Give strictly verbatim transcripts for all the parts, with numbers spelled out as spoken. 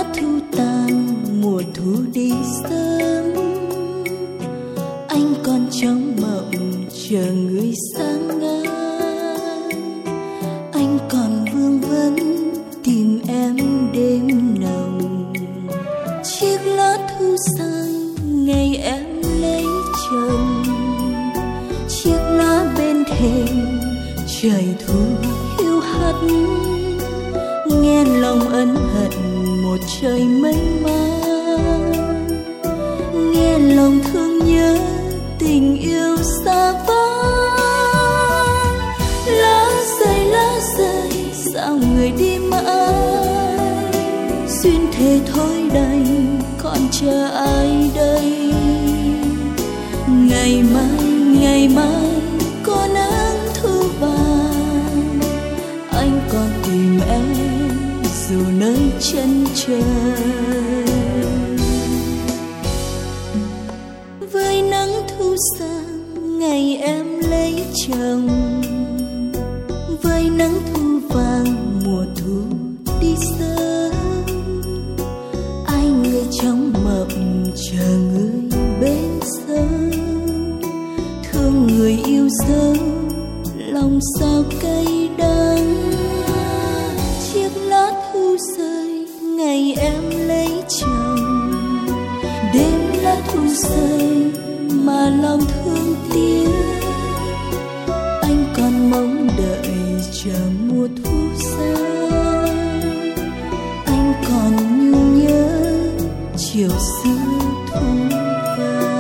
thu tàn, mùa thu đi sớm. Anh còn trong mộng chờ người sang ngang. Anh còn vương vấn tìm em đêm nồng. Chiếc lá thu sang ngày em lấy chồng. Chiếc lá bên thềm trời thu hiu hắt. Nghe lòng ân hận một trời mênh mang. Nghe lòng thương nhớ tình yêu xa vắng. Lá rơi lá rơi sao người đi mãi. Duyên thề thôi đành còn chờ ai đây. Ngày mai ngày mai có nắng thu vàng. Anh còn tìm em dù nơi chân trời. Với nắng thu sang ngày em lấy chồng. Với nắng thu vàng mùa thu đi sớm. Ai người trong mộng chờ người bên sớm. Thương người yêu dấu lòng sao cay đắng. Chiếc lá thu rơi ngày em lấy chồng. Đêm lá thu rơi mà lòng thương tiếc. Anh còn mong đợi chờ mùa thu sang. Anh còn nhung nhớ chiều xưa thu vàng.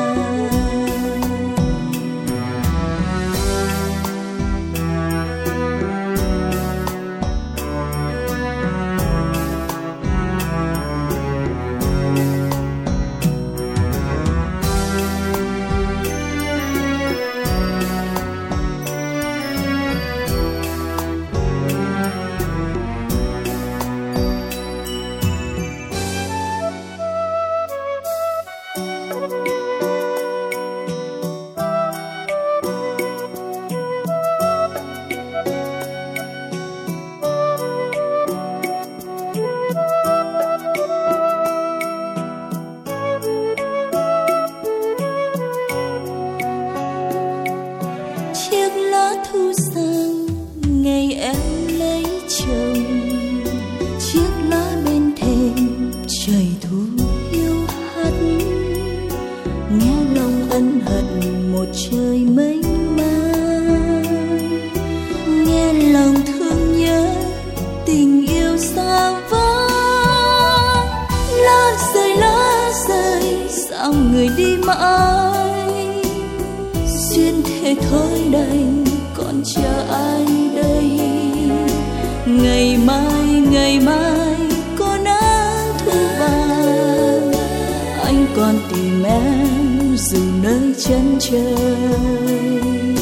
Thu sang ngày em lấy chồng. Chiếc lá bên thềm trời thu hiu hắt. Nghe lòng ân hận một trời mênh mang. Nghe lòng thương nhớ tình yêu xa vắng. Lá rơi lá rơi sao người đi mãi. Duyên thế thôi đành còn chờ ai đây. Ngày mai ngày mai có nắng thu vàng. Anh còn tìm em dù nơi chân trời.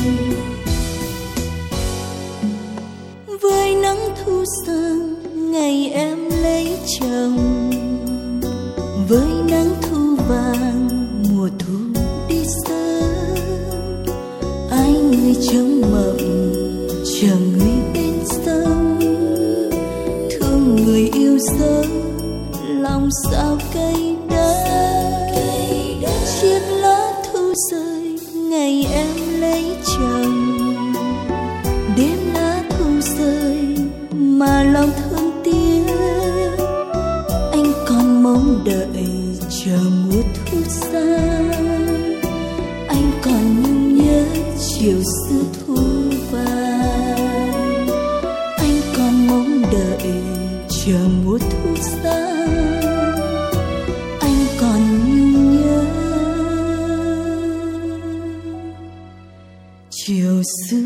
Với nắng thu sang ngày em lấy chồng. Với nắng thu vàng mùa thu đi sớm. Ai người trong mộng chờ người bên sông. Thương người yêu dấu lòng sao cay đắng. Chiếc lá thu rơi ngày em lấy chồng. Đêm lá thu rơi mà lòng thương tiếc. Anh còn mong đợi chờ mùa thu sang. Anh còn nhung nhớ chiều xưa thu vàng. Anh còn mong đợi chờ mùa thu sang. Anh còn nhung nhớ chiều xưa